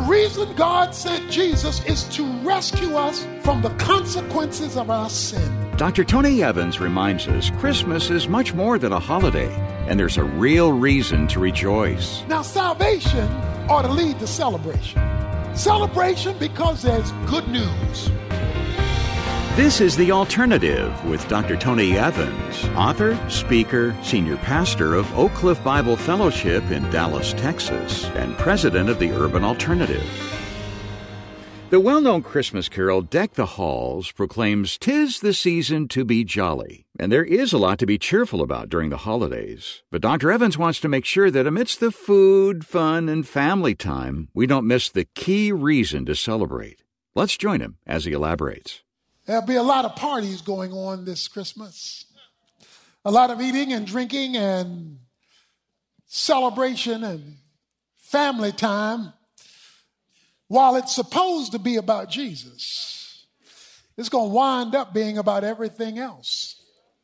reason God sent Jesus is to rescue us from the consequences of our sin. Dr. Tony Evans reminds us Christmas is much more than a holiday, and there's a real reason to rejoice. Now, salvation ought to lead to celebration. Celebration because there's good news. This is The Alternative with Dr. Tony Evans, author, speaker, senior pastor of Oak Cliff Bible Fellowship in Dallas, Texas, and president of the Urban Alternative. The well-known Christmas carol, Deck the Halls, proclaims 'tis the season to be jolly. And there is a lot to be cheerful about during the holidays. But Dr. Evans wants to make sure that amidst the food, fun, and family time, we don't miss the key reason to celebrate. Let's join him as he elaborates. There'll be a lot of parties going on this Christmas. A lot of eating and drinking and celebration and family time. While it's supposed to be about Jesus, it's going to wind up being about everything else.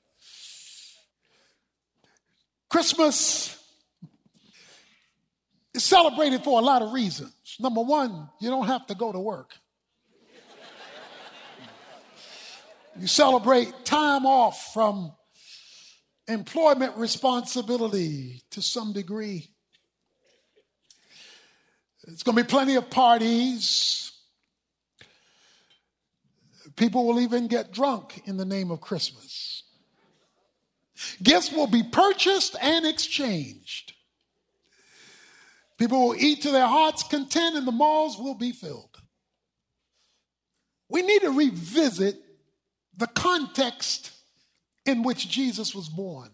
Christmas is celebrated for a lot of reasons. Number one, you don't have to go to work. You celebrate time off from employment responsibility to some degree. It's going to be plenty of parties. People will even get drunk in the name of Christmas. Gifts will be purchased and exchanged. People will eat to their heart's content and the malls will be filled. We need to revisit the context in which Jesus was born.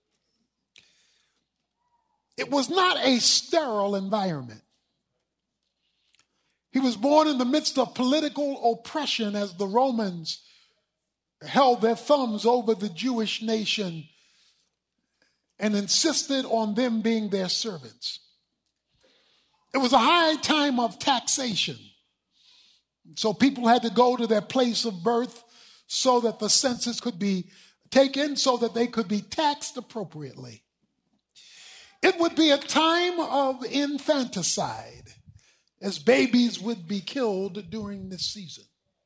It was not a sterile environment. He was born in the midst of political oppression as the Romans held their thumbs over the Jewish nation and insisted on them being their servants. It was a high time of taxation. So people had to go to their place of birth so that the census could be taken, so that they could be taxed appropriately. It would be a time of infanticide, as babies would be killed during this season.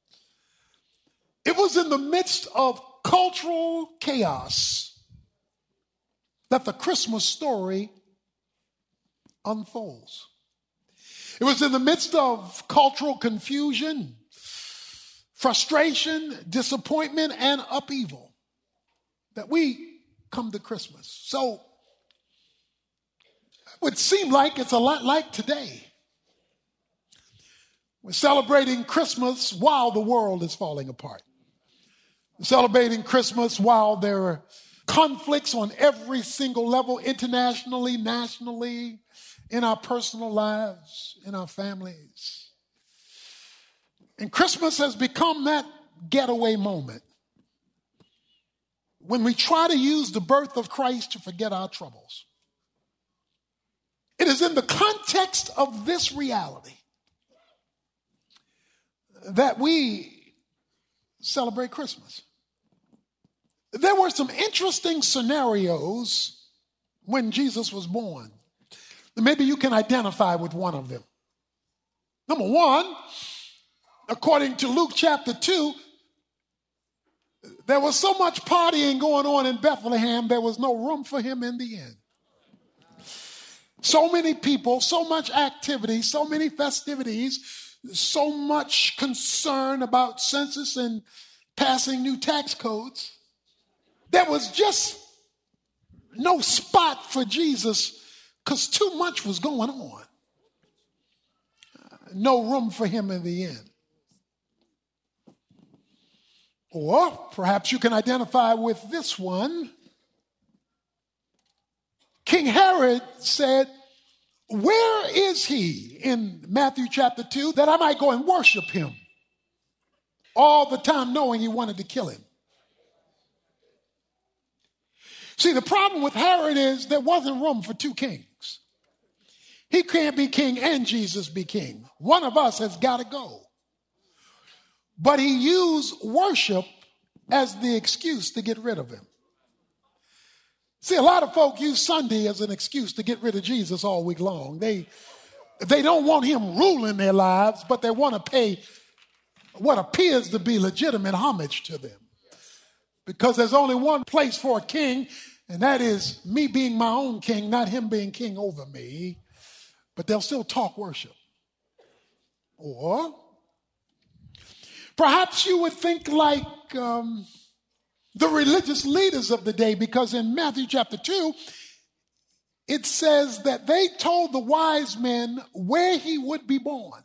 It was in the midst of cultural chaos that the Christmas story unfolds. It was in the midst of cultural confusion, frustration, disappointment, and upheaval that we come to Christmas. So it would seem like it's a lot like today. We're celebrating Christmas while the world is falling apart. We're celebrating Christmas while there are conflicts on every single level, internationally, nationally, in our personal lives, in our families. And Christmas has become that getaway moment when we try to use the birth of Christ to forget our troubles. It is in the context of this reality that we celebrate Christmas. There were some interesting scenarios when Jesus was born. Maybe you can identify with one of them. Number one, according to Luke chapter 2, there was so much partying going on in Bethlehem, there was no room for him in the inn. So many people, so much activity, so many festivities, so much concern about census and passing new tax codes. There was just no spot for Jesus because too much was going on. No room for him in the inn. Or perhaps you can identify with this one. King Herod said, "Where is he," in Matthew chapter 2, "that I might go and worship him?" All the time knowing he wanted to kill him. See, the problem with Herod is there wasn't room for two kings. He can't be king and Jesus be king. One of us has got to go. But he used worship as the excuse to get rid of him. See, a lot of folk use Sunday as an excuse to get rid of Jesus all week long. They They don't want him ruling their lives, but they want to pay what appears to be legitimate homage to them. Because there's only one place for a king, and that is me being my own king, not him being king over me. But they'll still talk worship. Or perhaps you would think like the religious leaders of the day, because in Matthew chapter 2, it says that they told the wise men where he would be born.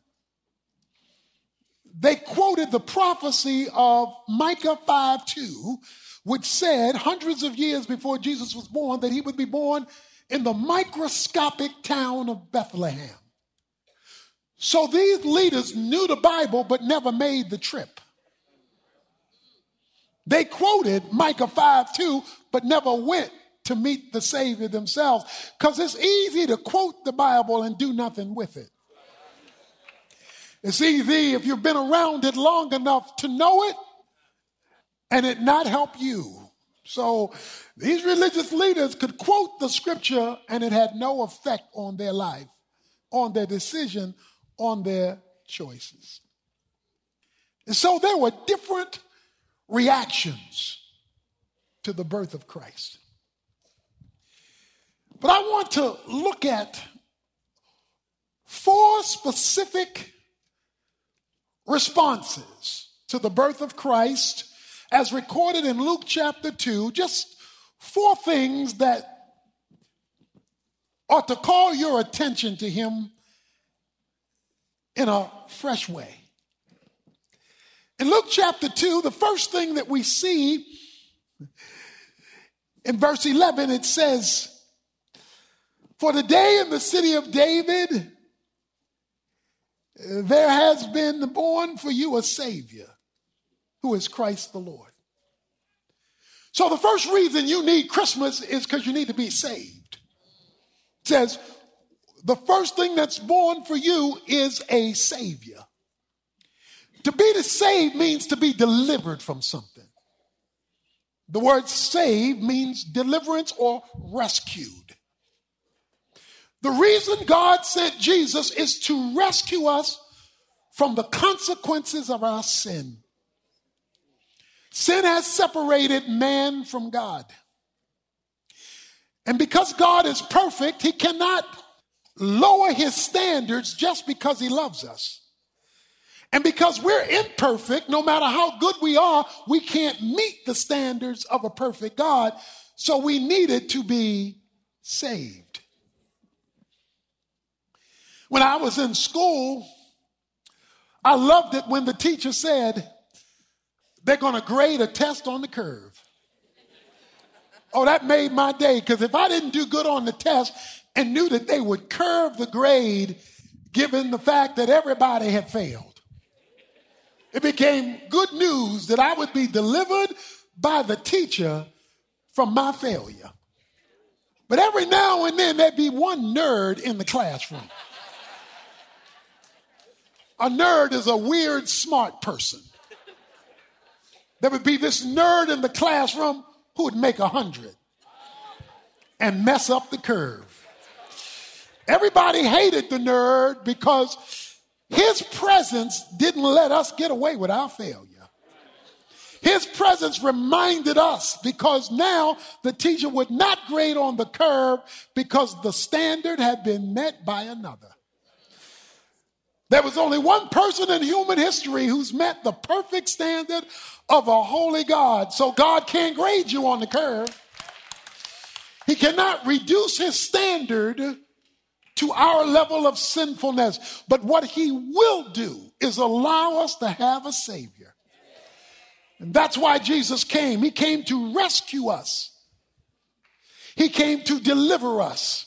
They quoted the prophecy of Micah 5:2, which said hundreds of years before Jesus was born that he would be born in the microscopic town of Bethlehem. So these leaders knew the Bible but never made the trip. They quoted Micah 5:2 but never went to meet the Savior themselves, because it's easy to quote the Bible and do nothing with it. It's easy if you've been around it long enough to know it and it not help you. So these religious leaders could quote the scripture and it had no effect on their life, on their decision, on their choices. And so there were different reactions to the birth of Christ. But I want to look at 4 specific responses to the birth of Christ as recorded in Luke chapter 2, just 4 things that ought to call your attention to him in a fresh way. In Luke chapter 2, the first thing that we see in verse 11, it says, "For today in the city of David, there has been born for you a Savior, who is Christ the Lord." So the first reason you need Christmas is because you need to be saved. It says, the first thing that's born for you is a Savior. To be saved means to be delivered from something. The word saved means deliverance or rescued. The reason God sent Jesus is to rescue us from the consequences of our sin. Sin has separated man from God. And because God is perfect, he cannot lower his standards just because he loves us. And because we're imperfect, no matter how good we are, we can't meet the standards of a perfect God. So we needed to be saved. When I was in school, I loved it when the teacher said, they're going to grade a test on the curve. Oh, that made my day, because if I didn't do good on the test and knew that they would curve the grade given the fact that everybody had failed, it became good news that I would be delivered by the teacher from my failure. But every now and then there'd be one nerd in the classroom. A nerd is a weird, smart person. There would be this nerd in the classroom who would make 100 and mess up the curve. Everybody hated the nerd because his presence didn't let us get away with our failure. His presence reminded us, because now the teacher would not grade on the curve because the standard had been met by another. There was only one person in human history who's met the perfect standard of a holy God. So God can't grade you on the curve. He cannot reduce his standard to our level of sinfulness. But what he will do is allow us to have a Savior. And that's why Jesus came. He came to rescue us. He came to deliver us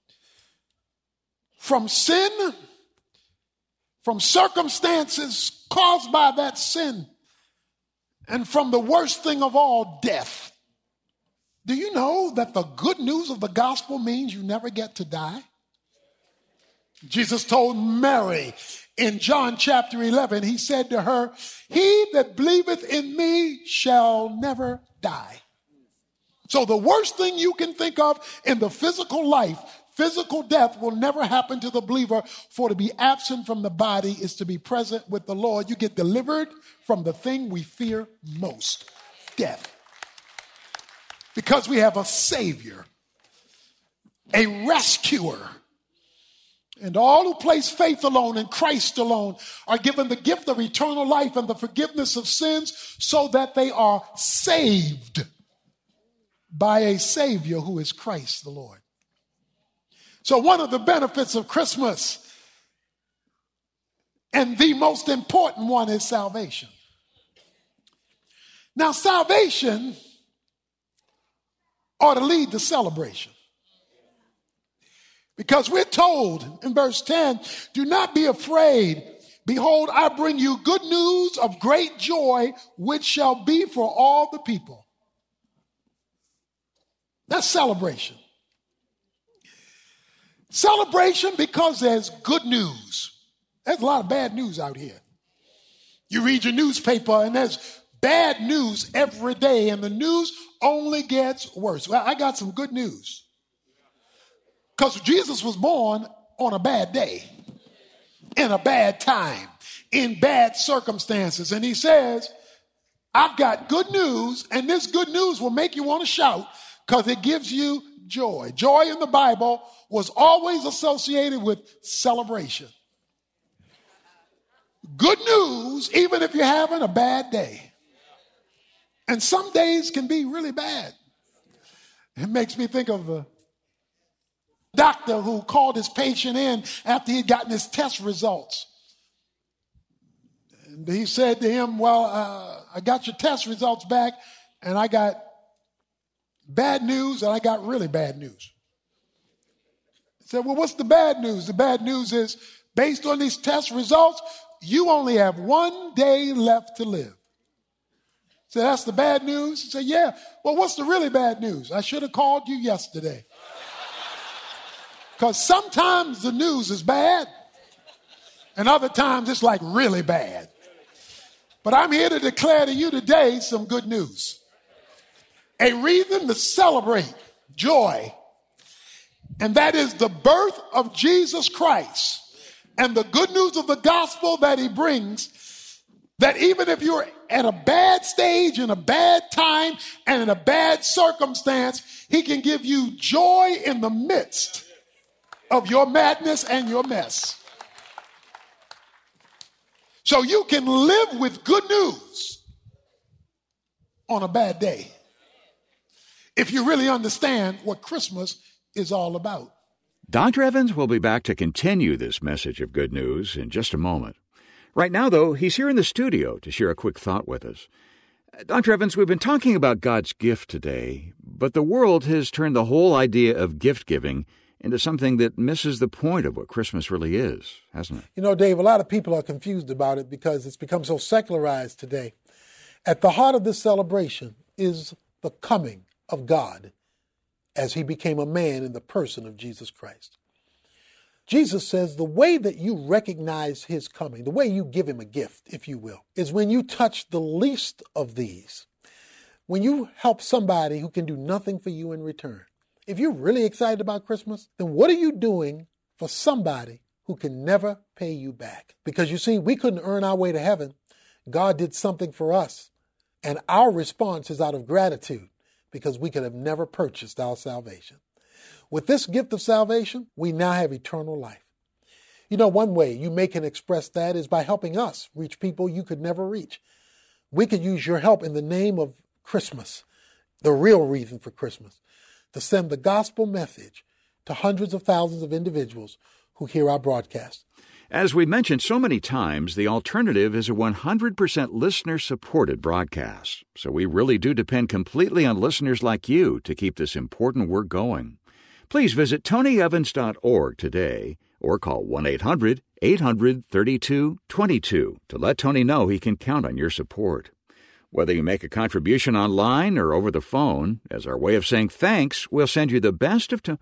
from sin, from circumstances caused by that sin, and from the worst thing of all, death. Do you know that the good news of the gospel means you never get to die? Jesus told Mary in John chapter 11, he said to her, "He that believeth in me shall never die." So the worst thing you can think of in the physical life, Physical death will never happen to the believer, for to be absent from the body is to be present with the Lord. You get delivered from the thing we fear most, death. Because we have a Savior, a rescuer. And all who place faith alone in Christ alone are given the gift of eternal life and the forgiveness of sins, so that they are saved by a Savior who is Christ the Lord. So one of the benefits of Christmas, and the most important one, is salvation. Now, salvation ought to lead to celebration. Because we're told in verse 10, do not be afraid. Behold, I bring you good news of great joy, which shall be for all the people. That's celebration. Celebration because there's good news. There's a lot of bad news out here. You read your newspaper and there's bad news every day, and the news only gets worse. Well, I got some good news. Because Jesus was born on a bad day, in a bad time, in bad circumstances. And he says, I've got good news, and this good news will make you want to shout because it gives you joy. Joy in the Bible was always associated with celebration. Good news, even if you're having a bad day. And some days can be really bad. It makes me think of a doctor who called his patient in after he'd gotten his test results. And he said to him, well, I got your test results back, and I got bad news, and I got really bad news. He said, well, what's the bad news? The bad news is, based on these test results, you only have 1 day left to live. So that's the bad news? He said, yeah. Well, what's the really bad news? I should have called you yesterday. Because sometimes the news is bad, and other times it's like really bad. But I'm here to declare to you today some good news. A reason to celebrate joy, and that is the birth of Jesus Christ and the good news of the gospel that he brings, that even if you're at a bad stage, in a bad time, and in a bad circumstance, he can give you joy in the midst of your madness and your mess. So you can live with good news on a bad day, if you really understand what Christmas is all about. Dr. Evans will be back to continue this message of good news in just a moment. Right now, though, he's here in the studio to share a quick thought with us. Dr. Evans, we've been talking about God's gift today, but the world has turned the whole idea of gift-giving into something that misses the point of what Christmas really is, hasn't it? You know, Dave, a lot of people are confused about it because it's become so secularized today. At the heart of this celebration is the coming of God as he became a man in the person of Jesus Christ. Jesus says the way that you recognize his coming, the way you give him a gift, if you will, is when you touch the least of these. When you help somebody who can do nothing for you in return. If you're really excited about Christmas, then what are you doing for somebody who can never pay you back? Because you see, we couldn't earn our way to heaven. God did something for us. And our response is out of gratitude because we could have never purchased our salvation. With this gift of salvation, we now have eternal life. You know, one way you can express that is by helping us reach people you could never reach. We could use your help in the name of Christmas, the real reason for Christmas, to send the gospel message to hundreds of thousands of individuals who hear our broadcast. As we mentioned so many times, The Alternative is a 100% listener-supported broadcast, so we really do depend completely on listeners like you to keep this important work going. Please visit tonyevans.org today or call 1-800-800-3222 to let Tony know he can count on your support. Whether you make a contribution online or over the phone, as our way of saying thanks, we'll send you the best of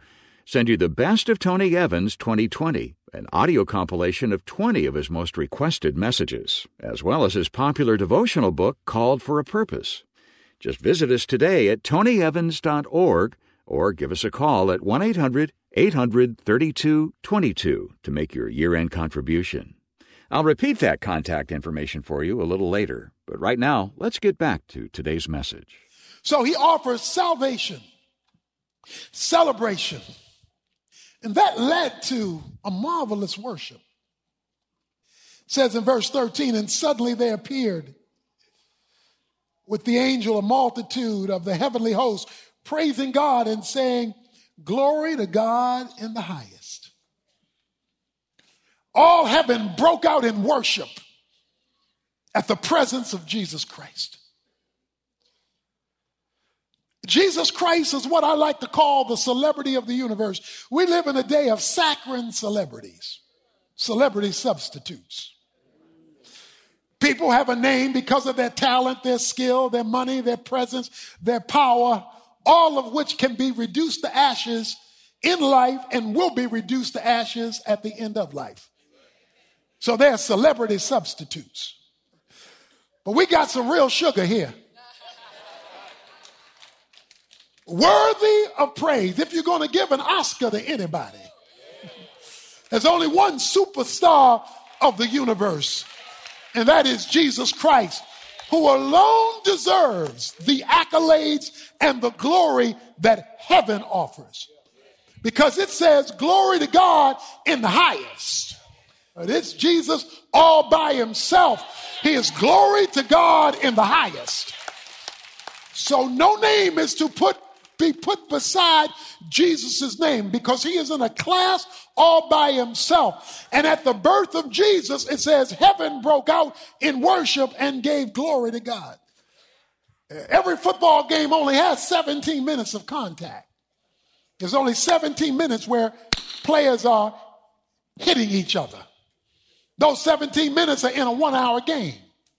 Tony Evans 2020, an audio compilation of 20 of his most requested messages, as well as his popular devotional book, Called for a Purpose. Just visit us today at tonyevans.org or give us a call at 800-3222 to make your year-end contribution. I'll repeat that contact information for you a little later, but right now, let's get back to today's message. So he offers salvation, celebration, and that led to a marvelous worship. It says in verse 13, and suddenly there appeared with the angel a multitude of the heavenly host, praising God and saying, glory to God in the highest. All heaven broke out in worship at the presence of Jesus Christ. Jesus Christ is what I like to call the celebrity of the universe. We live in a day of saccharine celebrities, celebrity substitutes. People have a name because of their talent, their skill, their money, their presence, their power, all of which can be reduced to ashes in life and will be reduced to ashes at the end of life. So they're celebrity substitutes. But we got some real sugar here. Worthy of praise. If you're going to give an Oscar to anybody, there's only one superstar of the universe, and that is Jesus Christ, who alone deserves the accolades and the glory that heaven offers. Because it says, glory to God in the highest. But it's Jesus all by himself. He is glory to God in the highest. So no name is to be put beside Jesus' name, because he is in a class all by himself. And at the birth of Jesus, it says heaven broke out in worship and gave glory to God. Every football game only has 17 minutes of contact. There's only 17 minutes where players are hitting each other. Those 17 minutes are in a 1-hour game.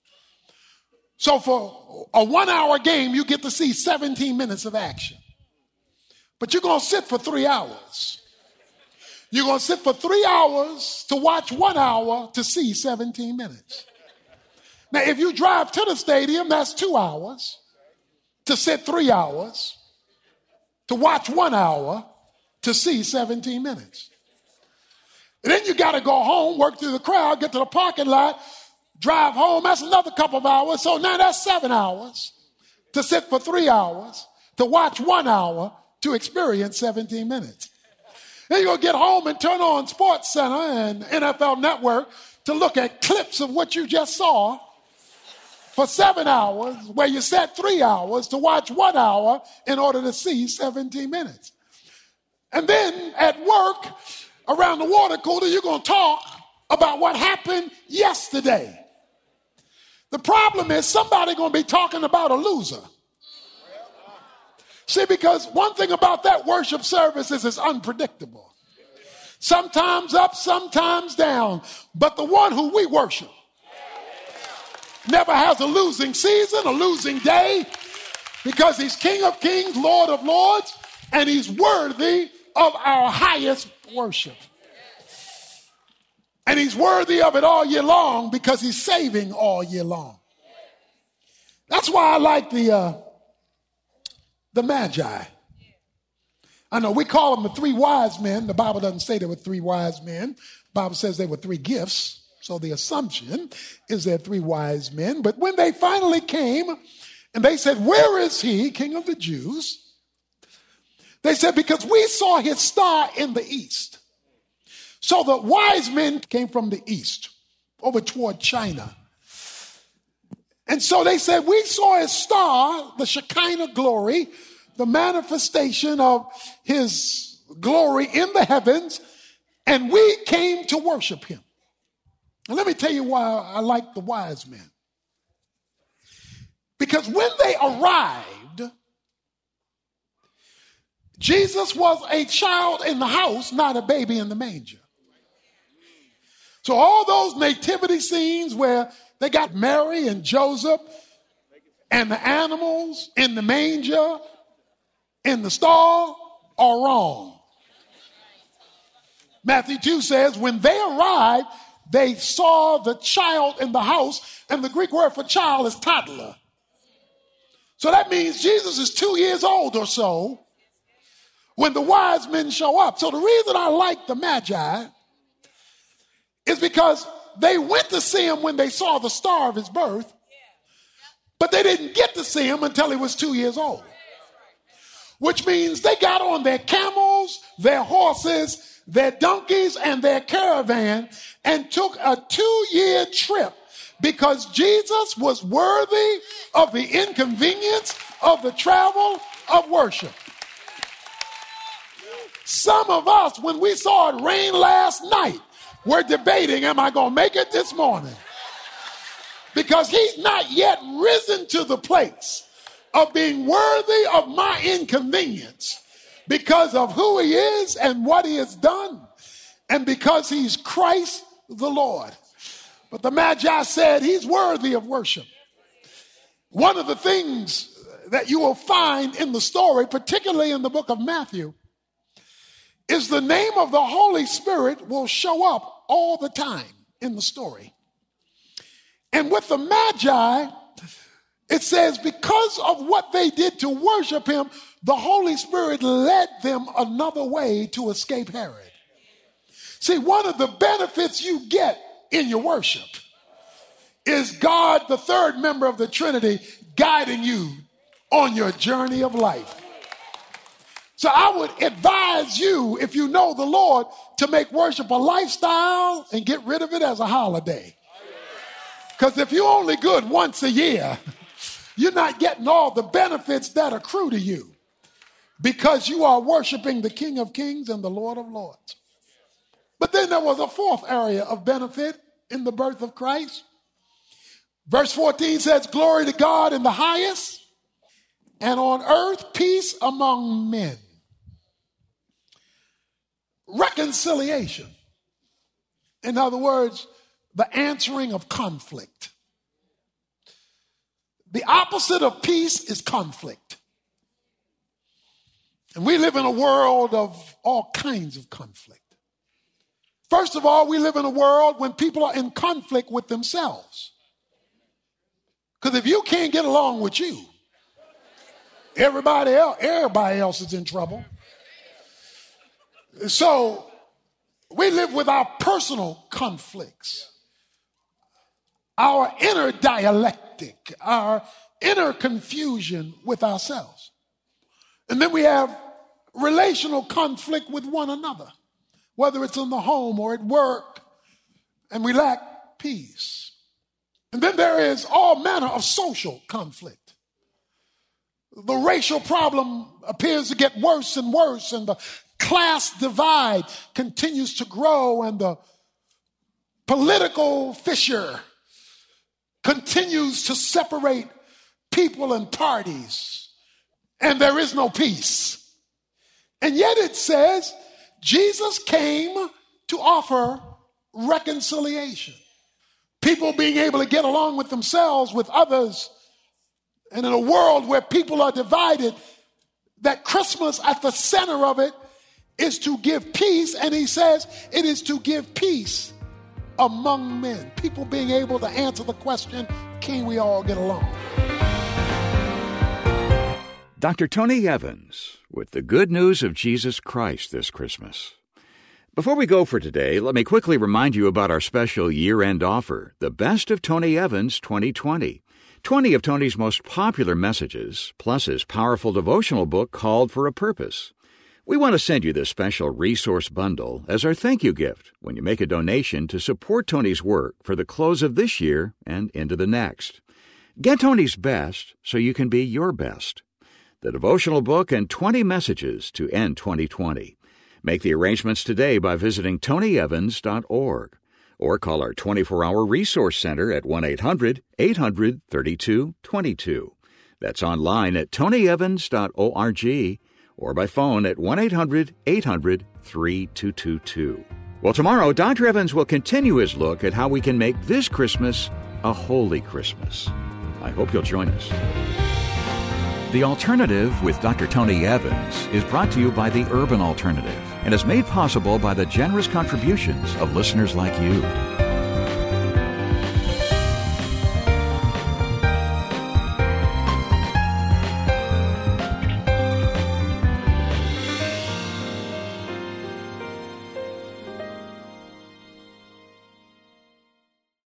So for a 1-hour game, you get to see 17 minutes of action. But you're going to sit for 3 hours. You're going to sit for 3 hours to watch 1 hour to see 17 minutes. Now, if you drive to the stadium, that's 2 hours. To sit 3 hours. To watch 1 hour to see 17 minutes. And then you got to go home, work through the crowd, get to the parking lot, drive home. That's another couple of hours. So now that's 7 hours. To sit for 3 hours. To watch 1 hour. To experience 17 minutes. Then you're going to get home and turn on Sports Center and NFL Network to look at clips of what you just saw for 7 hours, where you sat 3 hours to watch 1 hour in order to see 17 minutes. And then at work, around the water cooler, you're going to talk about what happened yesterday. The problem is somebody's going to be talking about a loser. See, because one thing about that worship service is it's unpredictable. Sometimes up, sometimes down. But the one who we worship never has a losing season, a losing day, because he's King of Kings, Lord of Lords, and he's worthy of our highest worship. And he's worthy of it all year long because he's saving all year long. That's why I like the Magi. I know we call them the 3 wise men. The Bible doesn't say there were 3 wise men. The Bible says there were 3 gifts. So the assumption is there 3 wise men. But when they finally came and they said, where is he, King of the Jews? They said, because we saw his star in the east. So the wise men came from the east over toward China. And so they said, we saw his star, the Shekinah glory, the manifestation of his glory in the heavens, and we came to worship him. And let me tell you why I like the wise men. Because when they arrived, Jesus was a child in the house, not a baby in the manger. So all those nativity scenes where they got Mary and Joseph and the animals in the manger, in the stall, are wrong. Matthew 2 says, when they arrived, they saw the child in the house, and the Greek word for child is toddler. So that means Jesus is 2 years old or so when the wise men show up. So the reason I like the Magi is because they went to see him when they saw the star of his birth, but they didn't get to see him until he was 2 years old. Which means they got on their camels, their horses, their donkeys, and their caravan and took a 2-year trip because Jesus was worthy of the inconvenience of the travel of worship. Some of us, when we saw it rain last night, we're debating, am I going to make it this morning? Because he's not yet risen to the place of being worthy of my inconvenience because of who he is and what he has done and because he's Christ the Lord. But the Magi said he's worthy of worship. One of the things that you will find in the story, particularly in the book of Matthew, is the name of the Holy Spirit will show up all the time in the story. And with the Magi, it says because of what they did to worship him, the Holy Spirit led them another way to escape Herod. See, one of the benefits you get in your worship is God, the third member of the Trinity, guiding you on your journey of life. So I would advise you, if you know the Lord, to make worship a lifestyle and get rid of it as a holiday. Because if you're only good once a year, you're not getting all the benefits that accrue to you because you are worshiping the King of Kings and the Lord of Lords. But then there was a fourth area of benefit in the birth of Christ. Verse 14 says, glory to God in the highest, and on earth peace among men. Reconciliation. In other words, the answering of conflict. The opposite of peace is conflict. And we live in a world of all kinds of conflict. First of all, we live in a world when people are in conflict with themselves. Because if you can't get along with you, everybody else is in trouble. So we live with our personal conflicts, our inner dialectic, our inner confusion with ourselves. And then we have relational conflict with one another, whether it's in the home or at work, and we lack peace. And then there is all manner of social conflict. The racial problem appears to get worse and worse, and the class divide continues to grow, and the political fissure continues to separate people and parties, and there is no peace. And yet it says Jesus came to offer reconciliation. People being able to get along with themselves, with others, and in a world where people are divided, that Christmas at the center of it is to give peace, and he says it is to give peace among men. People being able to answer the question, can we all get along? Dr. Tony Evans with the good news of Jesus Christ this Christmas. Before we go for today, let me quickly remind you about our special year-end offer, the Best of Tony Evans 2020. 20 of Tony's most popular messages, plus his powerful devotional book called For a Purpose. We want to send you this special resource bundle as our thank you gift when you make a donation to support Tony's work for the close of this year and into the next. Get Tony's best so you can be your best. The devotional book and 20 messages to end 2020. Make the arrangements today by visiting tonyevans.org or call our 24-hour resource center at 1-800-800-3222. That's online at tonyevans.org or by phone at 1-800-800-3222. Well, tomorrow, Dr. Evans will continue his look at how we can make this Christmas a holy Christmas. I hope you'll join us. The Alternative with Dr. Tony Evans is brought to you by the Urban Alternative and is made possible by the generous contributions of listeners like you.